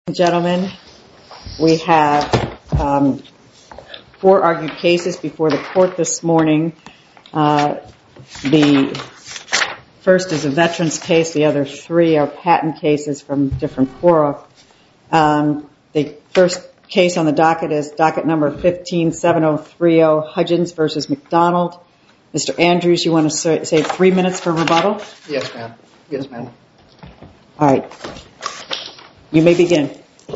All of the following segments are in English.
Gentlemen, we have 4 argued cases before the court this morning. The first is a veterans case. The other 3 are patent cases from different fora. The first case on the docket is docket number 157030, Hudgens v. McDonald. Mr. Andrews, you want to say 3 minutes for rebuttal? Yes, ma'am. Yes, ma'am. All right. You may begin.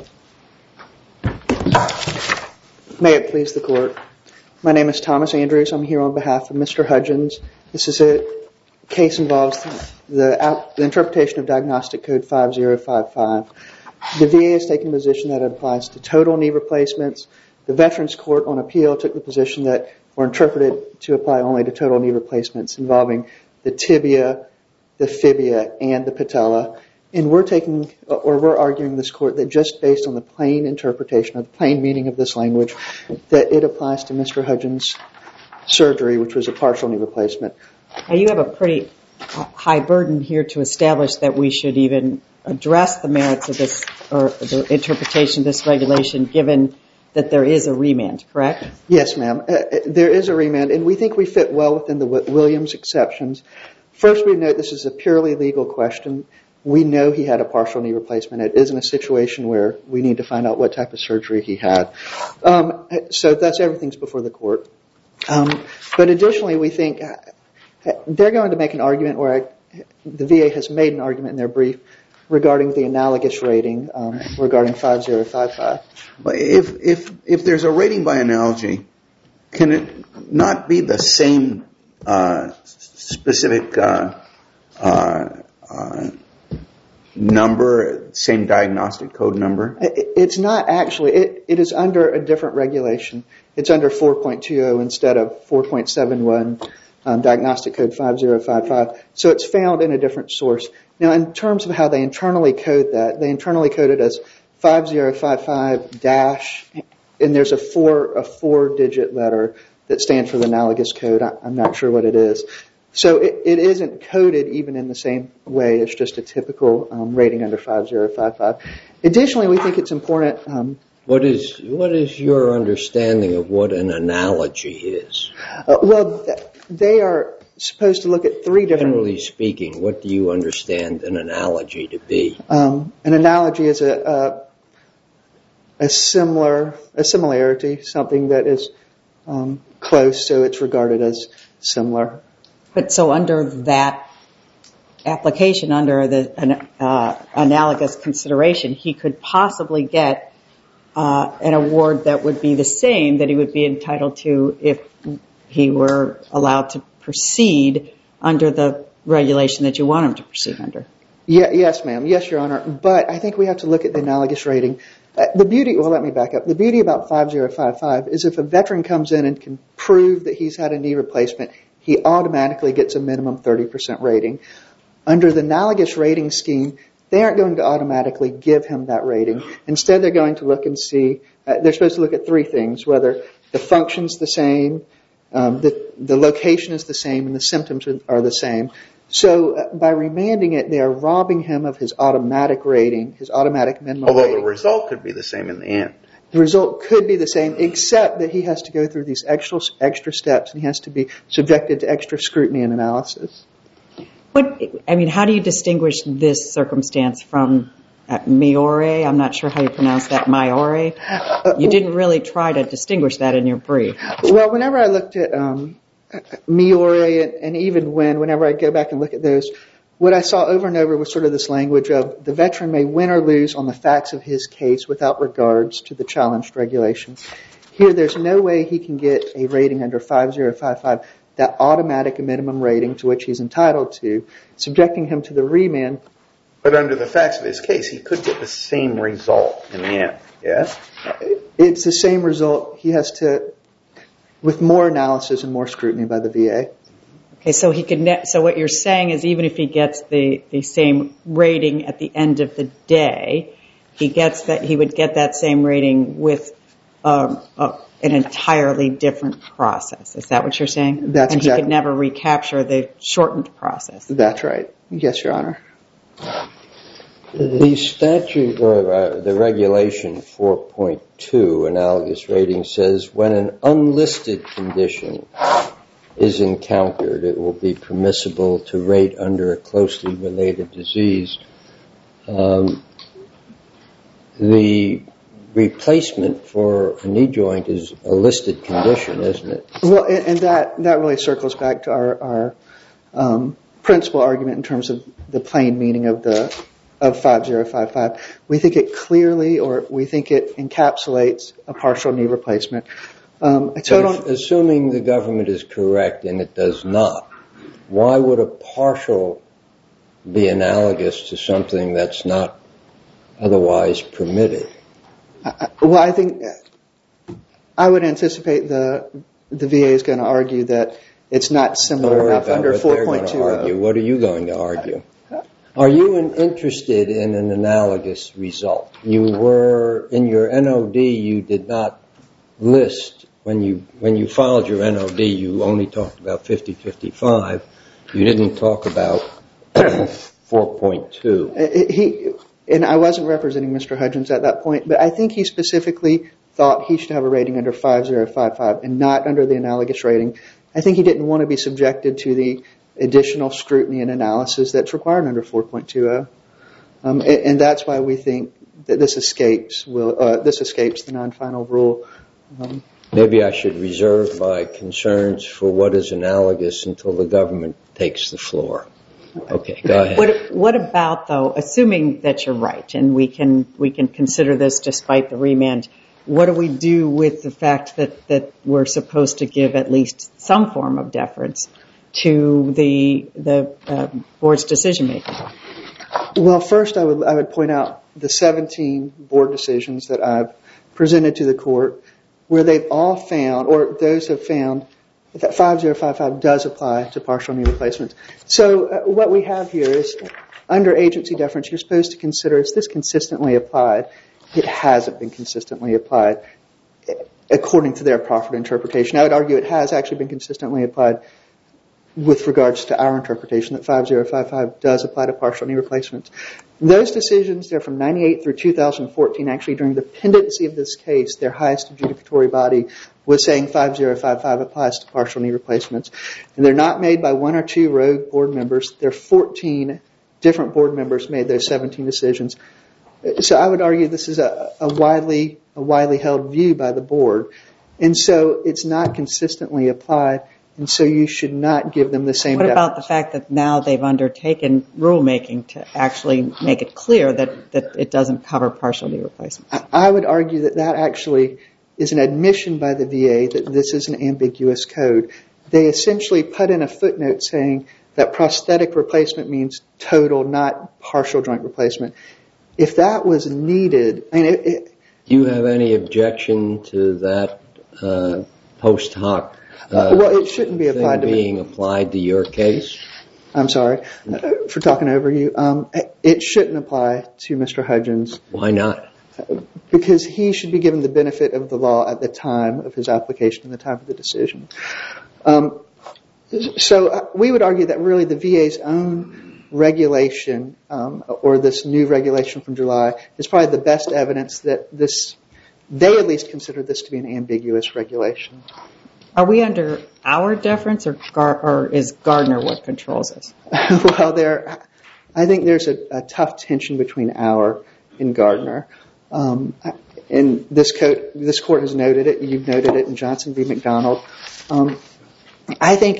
May it please the court. My name is Thomas Andrews. I'm here on behalf of Mr. Hudgens. This is a case involves the interpretation of Diagnostic Code 5055. The VA has taken a position that applies to total knee replacements. The Veterans Court on appeal took the position that were interpreted to apply only to total knee replacements involving the tibia, the fibia, and the patella. And we're arguing this court that just based on the plain interpretation of the plain meaning of this language, that it applies to Mr. Hudgens' surgery, which was a partial knee replacement. Now, you have a pretty high burden here to establish that we should even address the merits of this, or the interpretation of this regulation, given that there is a remand, correct? Yes, ma'am. There is a remand, and we think we fit well within the Williams exceptions. First, we note this is a purely legal question. We know he had a partial knee replacement. It isn't a situation where we need to find out what type of surgery he had. So that's everything's before the court. But additionally, we think they're going to make an argument, or the VA has made an argument in their brief regarding the analogous rating regarding 5055. If there's a rating by analogy, can it not be the same specific number, same diagnostic code number? It's not actually. It is under a different regulation. It's under 4.20 instead of 4.71, Diagnostic Code 5055. So it's found in a different source. Now, in terms of how they internally code that, they internally code it as 5055-, and there's a 4-digit letter that stands for the analogous code. I'm not sure what it is. So it isn't coded even in the same way. It's just a typical rating under 5055. Additionally, we think it's important. What is your understanding of what an analogy is? Well, they are supposed to look at 3 different... Generally speaking, what do you understand an analogy to be? An analogy is a similarity, something that is close, so it's regarded as similar. But so under that application, under the analogous consideration, he could possibly get an award that would be the same that he would be entitled to if he were allowed to proceed under the regulation that you want him to proceed under. Yes, ma'am. Yes, Your Honor. But I think we have to look at the analogous rating. Let me back up. The beauty about 5055 is if a veteran comes in and can prove that he's had a knee replacement, he automatically gets a minimum 30% rating. Under the analogous rating scheme, they aren't going to automatically give him that rating. Instead, they're going to look and see, they're supposed to look at 3 things, whether the function's the same, the location is the same, and the symptoms are the same. So by remanding it, they are robbing him of his automatic rating, his automatic minimum rating. Although the result could be the same in the end. The result could be the same, except that he has to go through these extra steps, and he has to be subjected to extra scrutiny and analysis. How do you distinguish this circumstance from Miore? I'm not sure how you pronounce that, Miore. You didn't really try to distinguish that in your brief. Well, whenever I looked at Miore, and even whenever I go back and look at those, what I saw over and over was sort of this language of the veteran may win or lose on the facts of his case without regards to the challenged regulations. Here, there's no way he can get a rating under 5055, that automatic minimum rating to which he's entitled to, subjecting him to the remand. But under the facts of his case, he could get the same result in the end, yes? It's the same result. He has to, with more analysis and more scrutiny by the VA. Okay, so what you're saying is even if he gets the same rating at the end of the day, he would get that same rating with an entirely different process. Is that what you're saying? That's exactly. And he could never recapture the shortened process. That's right. Yes, Your Honor. The statute, or the regulation 4.2, analogous rating, says when an unlisted condition is encountered, it will be permissible to rate under a closely related disease. The replacement for a knee joint is a listed condition, isn't it? Well, and that really circles back to our principal argument in terms of the plain meaning of 5055. We think it clearly, or we think it encapsulates a partial knee replacement. Assuming the government is correct and it does not, why would a partial be analogous to something that's not otherwise permitted? Well, I think I would anticipate the VA is going to argue that it's not similar enough under 4.2. What are you going to argue? Are you interested in an analogous result? You were in your NOD. You did not list when you filed your NOD. You only talked about 5055. You didn't talk about 4.2. And I wasn't representing Mr. Hudgens at that point, but I think he specifically thought he should have a rating under 5055 and not under the analogous rating. I think he didn't want to be subjected to the additional scrutiny and analysis that's required under 4.20. And that's why we think that this escapes the non-final rule. Maybe I should reserve my concerns for what is analogous until the government takes the floor. Okay, go ahead. What about, though, assuming that you're right, and we can consider this despite the remand, what do we do with the fact that we're supposed to give at least some form of deference to the board's decision making? Well, first I would point out the 17 board decisions that I've presented to the court where they've all found, or those have found, that 5055 does apply to partial knee replacements. So what we have here is under agency deference, you're supposed to consider, is this consistently applied? It hasn't been consistently applied according to their proffered interpretation. I would argue it has actually been consistently applied with regards to our interpretation that 5055 does apply to partial knee replacements. Those decisions, they're from 98 through 2014. Actually, during the pendency of this case, their highest adjudicatory body was saying 5055 applies to partial knee replacements. And they're not made by one or two rogue board members. There are 14 different board members made those 17 decisions. So I would argue this is a widely held view by the board. And so it's not consistently applied. And so you should not give them the same deference. What about the fact that now they've undertaken rulemaking to actually make it clear that it doesn't cover partial knee replacements? I would argue that actually is an admission by the VA that this is an ambiguous code. They essentially put in a footnote saying that prosthetic replacement means total, not partial joint replacement. If that was needed... Do you have any objection to that post hoc well, it shouldn't be applied to being applied to your case? I'm sorry for talking over you. It shouldn't apply to Mr. Hudgens. Why not? Because he should be given the benefit of the law at the time of his application and the time of the decision. So we would argue that really the VA's own regulation or this new regulation from July is probably the best evidence that they at least consider this to be an ambiguous regulation. Are we under our deference or is Gardner what controls us? Well, I think there's a tough tension between our and Gardner. And this court has noted it. You've noted it in Johnson v. McDonald. I think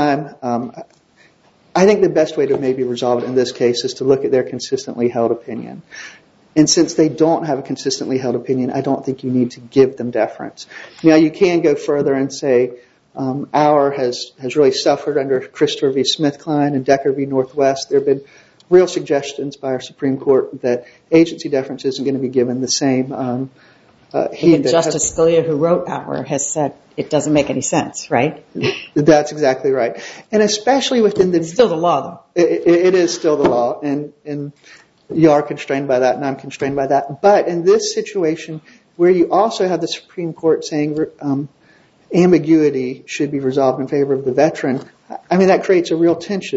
the best way to maybe resolve it in this case is to look at their consistently held opinion. And since they don't have a consistently held opinion, I don't think you need to give them deference. Now, you can go further and say our has really suffered under Christopher v. SmithKline and Decker v. Northwest. There have been real suggestions by our Supreme Court that agency deference isn't going to be given the same heed. Justice Scalia, who wrote our, has said it doesn't make any sense, right? That's exactly right. And especially within the... It's still the law, though. It is still the law. And you are constrained by that, and I'm constrained by that. But in this situation, where you also have the Supreme Court saying ambiguity should be resolved in favor of the veteran, I mean, that creates a real tension.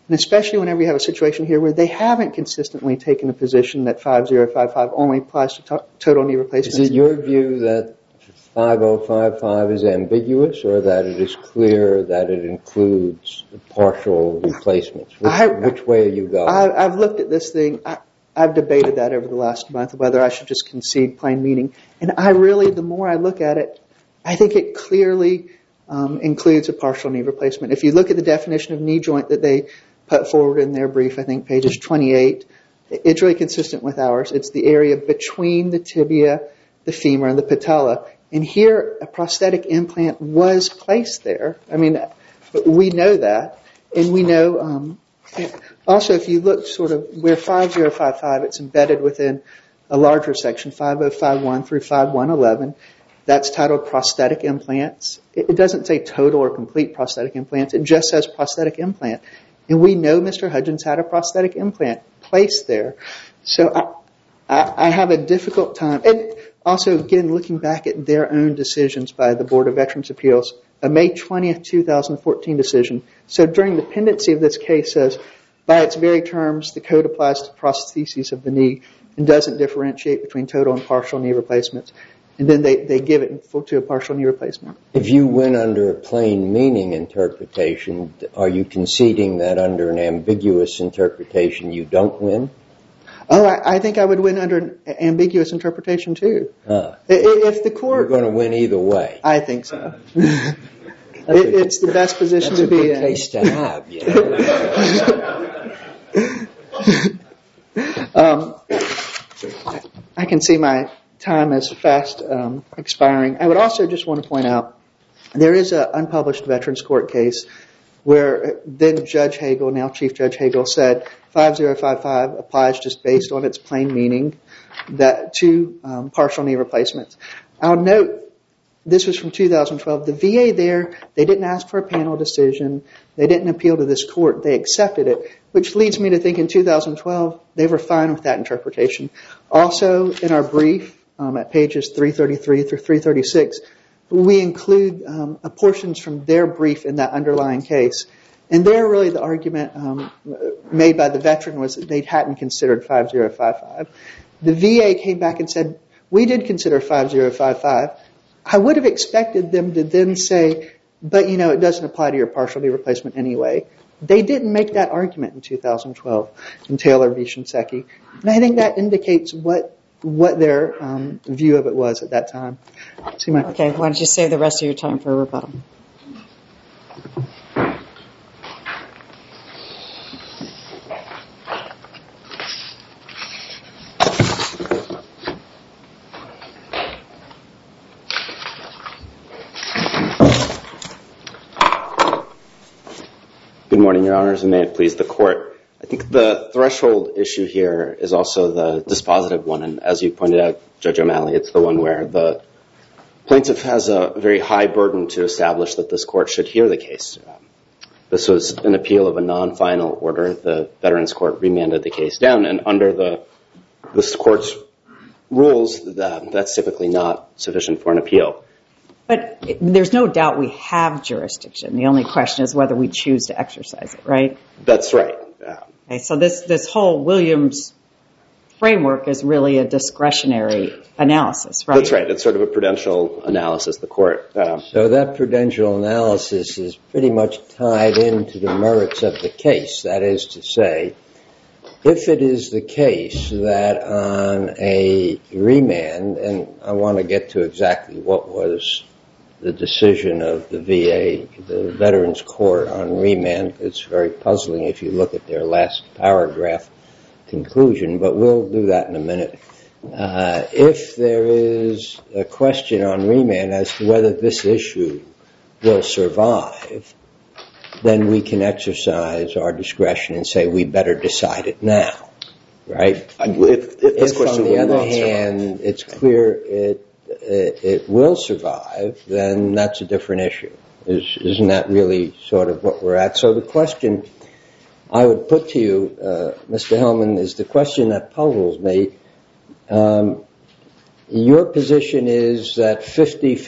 And especially whenever you have a situation here where they haven't consistently taken a position that 5055 only applies to total knee replacements. Is it your view that 5055 is ambiguous, or that it is clear that it includes partial replacements? Which way are you going? I've looked at this thing. I've debated that over the last month, whether I should just concede plain meaning. And the more I look at it, I think it clearly includes a partial knee replacement. If you look at the definition of knee joint that they put forward in their brief, I think pages 28, it's really consistent with ours. It's the area between the tibia, the femur, and the patella. And here, a prosthetic implant was placed there. I mean, we know that. And we know, also, if you look sort of where 5055, it's embedded within a larger section, 5051 through 5111. That's titled prosthetic implants. It doesn't say total or complete prosthetic implants. It just says prosthetic implant. And we know Mr. Hudgens had a prosthetic implant placed there. So I have a difficult time. And also, again, looking back at their own decisions by the Board of Veterans' Appeals, a May 20th, 2014 decision. So during the pendency of this case says, by its very terms, the code applies to prostheses of the knee and doesn't differentiate between total and partial knee replacements. And then they give it to a partial knee replacement. If you win under a plain meaning interpretation, are you conceding that under an ambiguous interpretation you don't win? Oh, I think I would win under an ambiguous interpretation too. If the court... You're going to win either way. I think so. It's the best position to be in. That's a good case to have, you know. I can see my time is fast expiring. I would also just want to point out there is an unpublished Veterans Court case where then Judge Hagel, now Chief Judge Hagel, said 5055 applies just based on its plain meaning that to partial knee replacements. I'll note this was from 2012. The VA there, they didn't ask for a panel decision. They didn't appeal to this court. They accepted it, which leads me to think in 2012 they were fine with that interpretation. Also, in our brief at pages 333 through 336, we include portions from their brief in that underlying case. And there really the argument made by the veteran was that they hadn't considered 5055. The VA came back and said, we did consider 5055. I would have expected them to then say, but it doesn't apply to your partial knee replacement anyway. They didn't make that argument in 2012 in Taylor v. Shinseki. And I think that indicates what their view of it was at that time. Okay, why don't you save the rest of your time for rebuttal? Good morning, Your Honors, and may it please the Court. I think the threshold issue here is also the dispositive one, and as you pointed out, Judge O'Malley, it's the one where the plaintiff has a very high burden to establish that this court should hear the case. This was an appeal of a non-final order. The Veterans Court remanded the case down, and under this court's rules, that's typically not sufficient for an appeal. But there's no doubt we have jurisdiction. The only question is whether we choose to exercise it, right? That's right. Okay, so this whole Williams framework is really a discretionary analysis, right? That's right. It's sort of a prudential analysis. The court. So that prudential analysis is pretty much tied into the merits of the case. That is to say, if it is the case that on a remand, and I want to get to exactly what was the decision of the VA, the Veterans Court on remand, it's very puzzling if you look at their last paragraph conclusion, but we'll do that in a minute. If there is a question on remand as to whether this issue will survive, then we can exercise our discretion and say we better decide it now, right? If on the other hand it's clear it will survive, then that's a different issue. Isn't that really sort of what we're at? So the question I would put to you, Mr. Hellman, is the question that puzzles me. Your position is that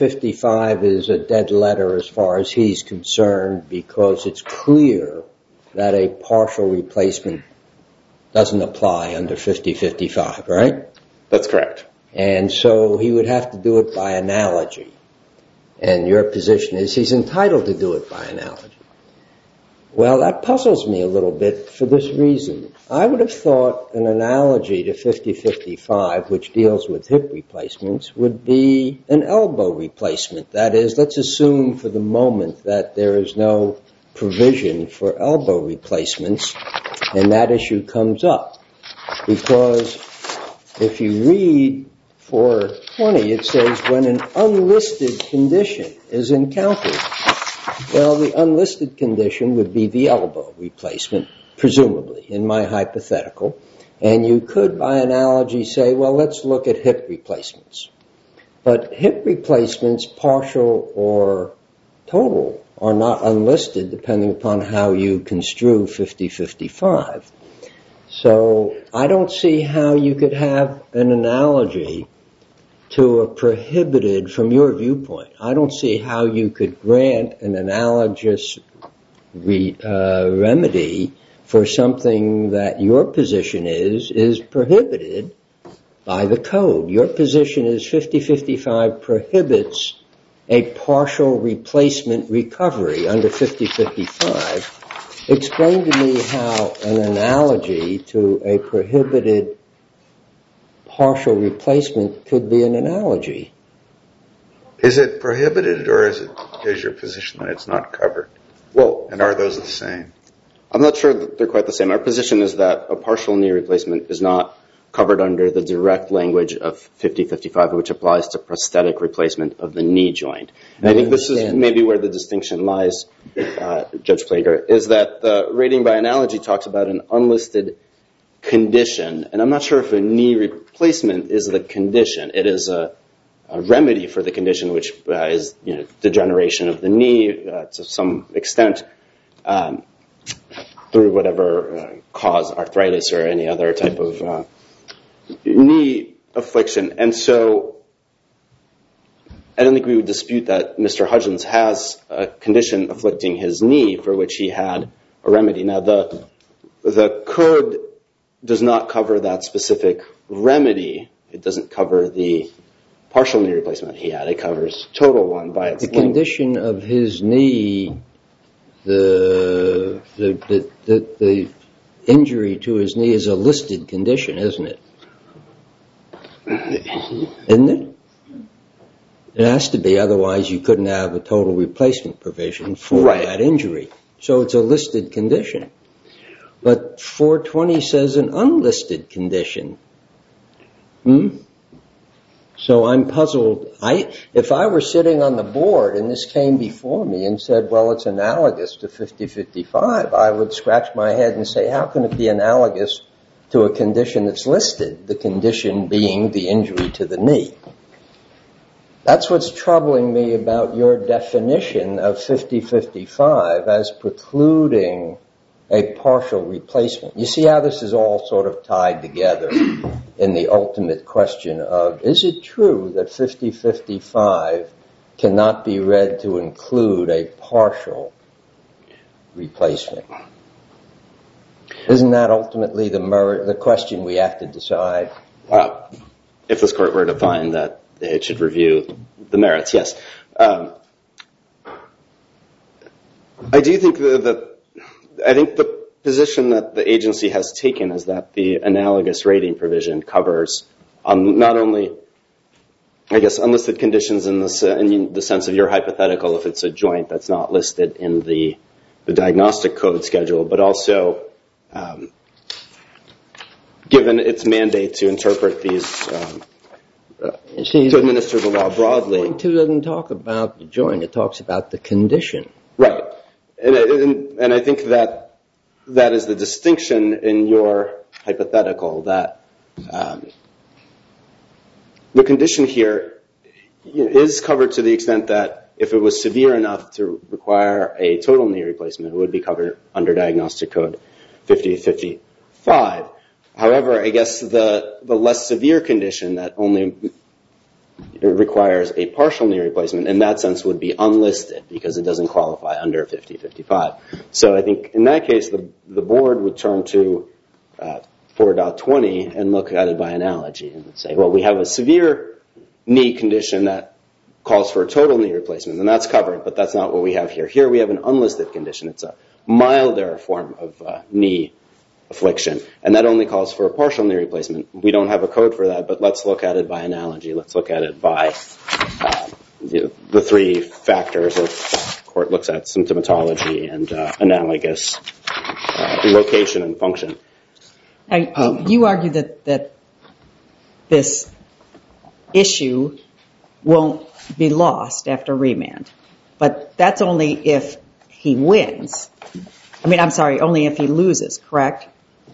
50-55 is a dead letter as far as he's concerned because it's clear that a partial replacement doesn't apply under 50-55, right? That's correct. And so he would have to do it by analogy. And your position is he's entitled to do it by analogy. Well, that puzzles me a little bit for this reason. I would have thought an analogy to 50-55, which deals with hip replacements, would be an elbow replacement. That is, let's assume for the moment that there is no provision for elbow replacements, and that issue comes up. Because if you read 420, it says when an unlisted condition is encountered. Well, the unlisted condition would be the elbow replacement, presumably, in my hypothetical. And you could, by analogy, say, well, let's look at hip replacements. But hip replacements, partial or total, are not unlisted depending upon how you construe 50-55. So I don't see how you could have an analogy to a prohibited, from your viewpoint, I don't see how you could grant an analogous remedy for something that your position is prohibited by the code. Your position is 50-55 prohibits a partial replacement recovery under 50-55. Explain to me how an analogy to a prohibited partial replacement could be an analogy. Is it prohibited, or is your position that it's not covered? Well, and are those the same? I'm not sure that they're quite the same. Our position is that a partial knee replacement is not covered under the direct language of 50-55, which applies to prosthetic replacement of the knee joint. And I think this is maybe where the distinction lies, Judge Plager, is that the rating by analogy talks about an unlisted condition, and I'm not sure if a knee replacement is the condition. It is a remedy for the condition, which is degeneration of the knee to some extent through whatever cause, arthritis or any other type of knee affliction. And so I don't think we would dispute that Mr. Hudgens has a condition afflicting his knee for which he had a remedy. Now, the code does not cover that specific remedy. It doesn't cover the partial knee replacement he had. It covers total one by its The condition of his knee, the injury to his knee is a listed condition, isn't it? Isn't it? It has to be, otherwise you couldn't have a total replacement provision for that injury. So it's a listed condition. But 420 says an unlisted condition. So I'm puzzled. If I were sitting on the board and this came before me and said, well, it's analogous to 50-55, I would scratch my head and say, how can it be analogous to a condition that's listed, the condition being the injury to the knee? That's what's troubling me about your definition of 50-55 as precluding a partial replacement. You see how this is all sort of tied together in the ultimate question of, is it true that 50-55 cannot be read to include a partial replacement? Isn't that ultimately the question we have to decide? If this court were to find that it should review the merits, yes. I do think I think the position that the agency has taken is that the analogous rating provision covers not only, I guess, unlisted conditions in the sense of your hypothetical, if it's a joint that's not listed in the diagnostic code schedule, but also given its mandate to interpret these, to administer the law broadly. Point 2 doesn't talk about the joint, it talks about the condition. Right. And I think that is the distinction in your hypothetical, that the condition here is covered to the extent that if it was severe enough to require a total knee replacement, it would be covered under diagnostic code 50-55. However, I guess the less severe condition that only requires a partial knee replacement, in that sense would be unlisted because it doesn't qualify under 5055. So I think in that case, the board would turn to 4.20 and look at it by analogy and say, well, we have a severe knee condition that calls for a total knee replacement, and that's covered, but that's not what we have here. Here we have an unlisted condition. It's a milder form of knee affliction, and that only calls for a partial knee replacement. We don't have a code for that, but let's look at it by analogy. Let's look at it by the three factors that the court looks at: symptomatology and analogous location and function. You argue that this issue won't be lost after remand, but that's only if he wins. Only if he loses, correct?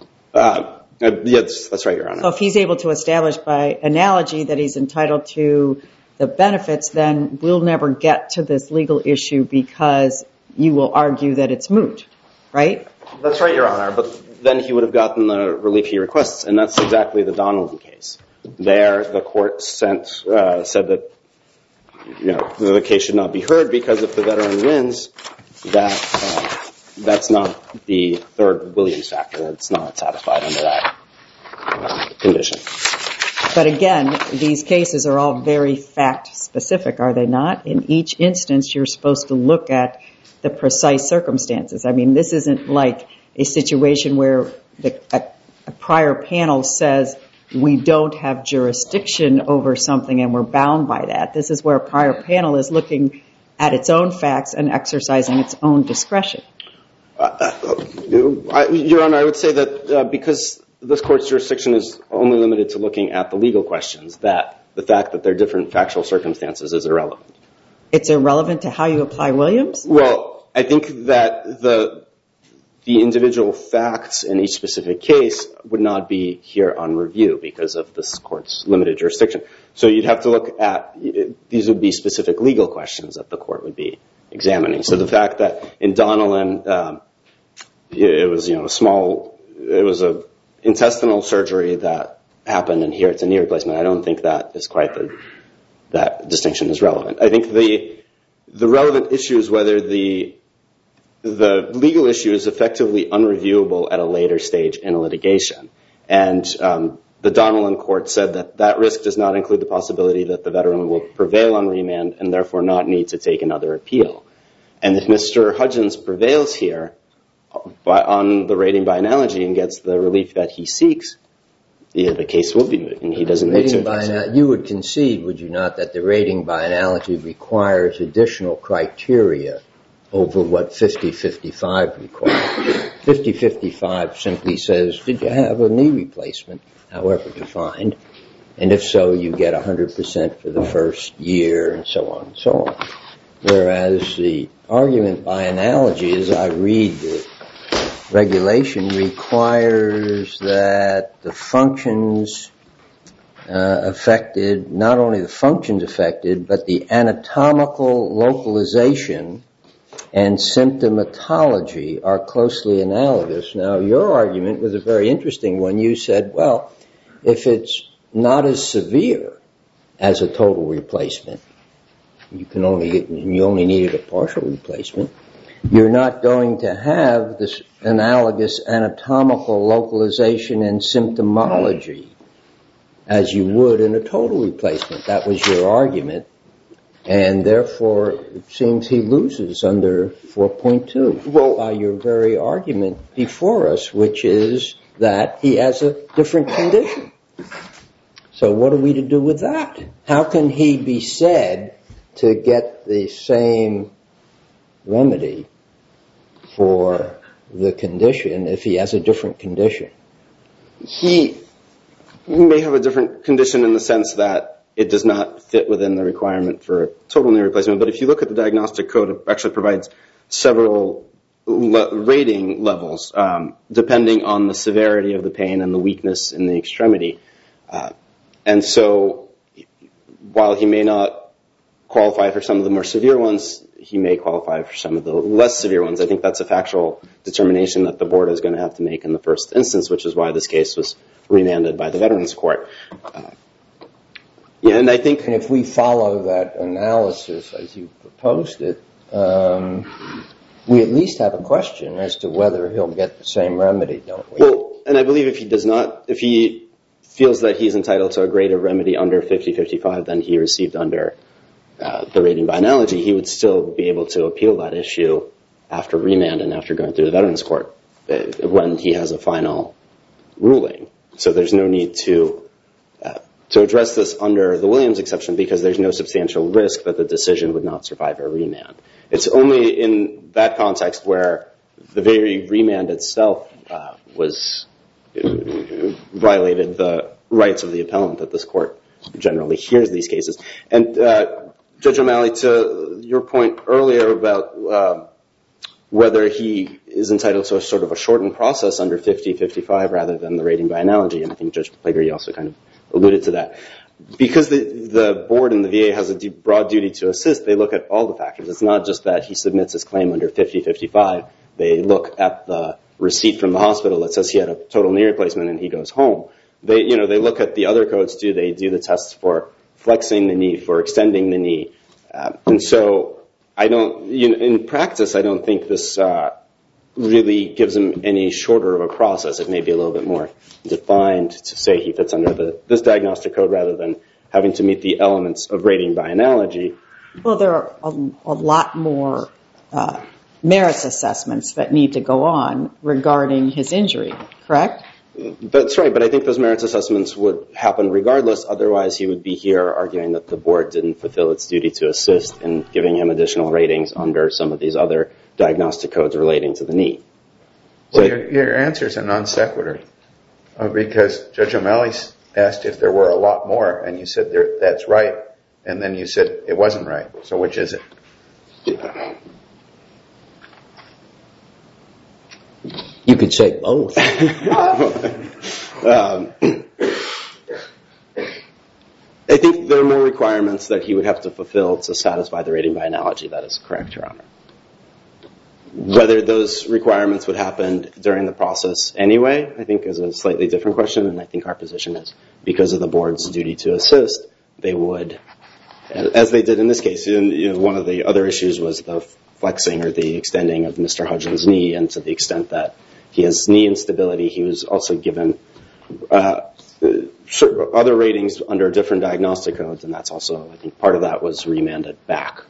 Yes, that's right, Your Honor. So if he's able to establish by analogy that he's entitled to the benefits, then we'll never get to this legal issue because you will argue that it's moot, right? That's right, Your Honor, but then he would have gotten the relief he requests, and that's exactly the Donnelly case. There, the court said that the case should not be heard because if the veteran wins, that's not the third Williams factor. It's not satisfied under that condition. But again, these cases are all very fact-specific, are they not? In each instance, you're supposed to look at the precise circumstances. I mean, this isn't like a situation where a prior panel says we don't have jurisdiction over something and we're bound by that. This is where a prior panel is looking at its own facts and exercising its own discretion. Your Honor, I would say that because this court's jurisdiction is only limited to looking at the legal questions, that the fact that there are different factual circumstances is irrelevant. It's irrelevant to how you apply Williams? Well, I think that the individual facts in each specific case would not be here on review because of this court's limited jurisdiction. So you'd have to look at, these would be specific legal questions that the court would be examining. So the fact that in Donnellan, it was a intestinal surgery that happened, and here it's a knee replacement. I don't think that is quite that distinction is relevant. I think the relevant issue is whether the legal issue is effectively unreviewable at a later stage in a litigation. And the Donnellan court said that risk does not include the possibility that the veteran will prevail on remand and therefore not need to take another appeal. And if Mr. Hudgens prevails here on the rating by analogy and gets the relief that he seeks, the case will be moved and he doesn't need to. You would concede, would you not, that the rating by analogy requires additional criteria over what 50-55 requires? 50-55 simply says, did you have a knee replacement, however defined? And if so, you get 100% for the first year and so on and so on. Whereas the argument by analogy, as I read the regulation, requires that the functions affected, not only the functions affected, but the anatomical localization and symptomatology are closely analogous. Now, your argument was a very interesting one. You said, well, if it's not as severe as a total replacement, you only needed a partial replacement, you're not going to have this analogous anatomical localization and symptomology as you would in a total replacement. That was your argument. And therefore, it seems he loses under 4.2 by your very argument before us, which is that he has a different condition. So what are we to do with that? How can he be said to get the same remedy for the condition if he has a different condition? He may have a different condition in the sense that it does not fit within the requirement for a total knee replacement. But if you look at the diagnostic code, it actually provides several rating levels depending on the severity of the pain and the weakness in the extremity. And so while he may not qualify for some of the more severe ones, he may qualify for some of the less severe ones. I think that's a factual determination that the board is going to have to make in the first instance, which is why this case was remanded by the Veterans Court. Yeah, and I think And if we follow that analysis as you proposed it, we at least have a question as to whether he'll get the same remedy, don't we? well, and I believe if he feels that he's entitled to a greater remedy under 50-55 than he received under the rating by analogy, he would still be able to appeal that issue after remand and after going through the Veterans Court when he has a final ruling. So there's no need to address this under the Williams exception because there's no substantial risk that the decision would not survive a remand. It's only in that context where the very remand itself violated the rights of the appellant that this court generally hears these cases. And Judge O'Malley, to your point earlier about whether he is entitled to a sort of a shortened process under 50-55 rather than the rating by analogy, and I think Judge Plagery also kind of alluded to that. Because the board and the VA has a broad duty to assist, they look at all the factors. It's not just that he submits his claim under 50-55. They look at the receipt from the hospital that says he had a total knee replacement and he goes home. They look at the other codes too. They do the tests for flexing the knee, for extending the knee. And so in practice, I don't think this really gives him any shorter of a process. It may be a little bit more defined to say he fits under this diagnostic code rather than having to meet the elements of rating by analogy. Well, there are a lot more merits assessments that need to go on regarding his injury, correct? That's right, but I think those merits assessments would happen regardless. Otherwise, he would be here arguing that the board didn't fulfill its duty to assist in giving him additional ratings under some of these other diagnostic codes relating to the knee. Well, your answer is a non sequitur because Judge O'Malley asked if there were a lot more, and you said that's right, and then you said it wasn't right. So which is it? You could say both. I think there are more requirements that he would have to fulfill to satisfy the rating by analogy. That is correct, Your Honor. Whether those requirements would happen during the process anyway, I think is a slightly different question, and I think our position is because of the board's duty to assist, they would, as they did in this case. One of the other issues was the flexing or the extending of Mr. Hudgens' knee, and to the extent that he has knee instability, he was also given other ratings under different diagnostic codes, and that's also, I think, part of that was remanded back.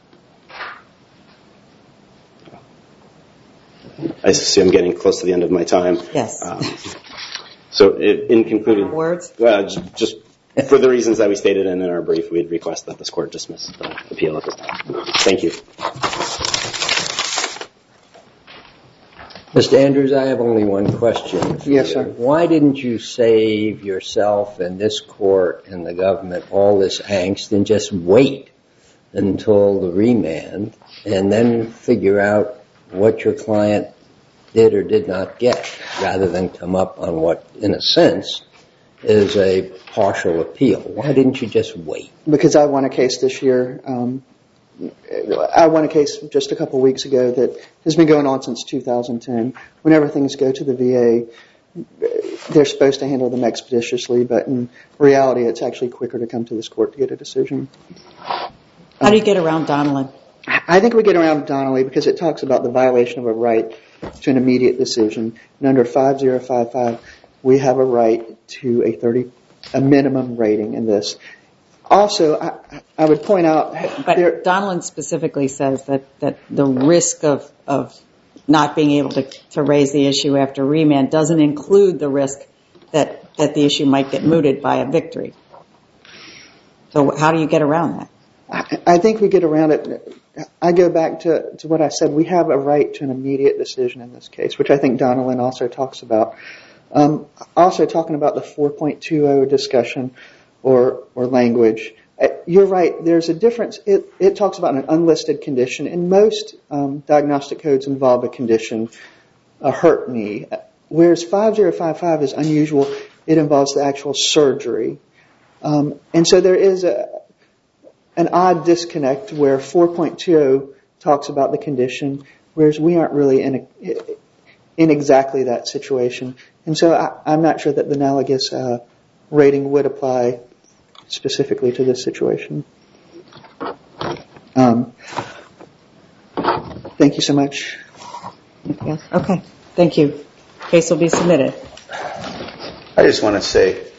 I see I'm getting close to the end of my time. Yes. So in concluding, words? Just for the reasons that we stated in our brief, we'd request that this court dismiss the appeal at this time. Thank you. Mr. Andrews, I have only one question. Yes, sir. Why didn't you save yourself and this court and the government all this angst and just wait until the remand and then figure out what your client did or did not get, rather than come up on what, in a sense, is a partial appeal? Why didn't you just wait? Because I won a case this year. I won a case just a couple of weeks ago that has been going on since 2010. Whenever things go to the VA, they're supposed to handle them expeditiously, but in reality, it's actually quicker to come to this court to get a decision. How do you get around Donnelly? I think we get around Donnelly because it talks about the violation of a right to an immediate decision. And under 5055, we have a right to a minimum rating in this. Also, I would point out... But Donnelly specifically says that the risk of not being able to raise the issue after remand doesn't include the risk that the issue might get mooted by a victory. So how do you get around that? I think we get around it. I go back to what I said. We have a right to an immediate decision in this case, which I think Donnelly also talks about. Also talking about the 4.20 discussion or language. You're right. There's a difference. It talks about an unlisted condition. And most diagnostic codes involve a condition, a hurt knee. Whereas 5055 is unusual. It involves the actual surgery. And so there is an odd disconnect where 4.20 talks about the condition, whereas we aren't really in exactly that situation. And so I'm not sure that the analogous rating would apply specifically to this situation. Thank you so much. Yes. Okay. Thank you. Case will be submitted. I just want to say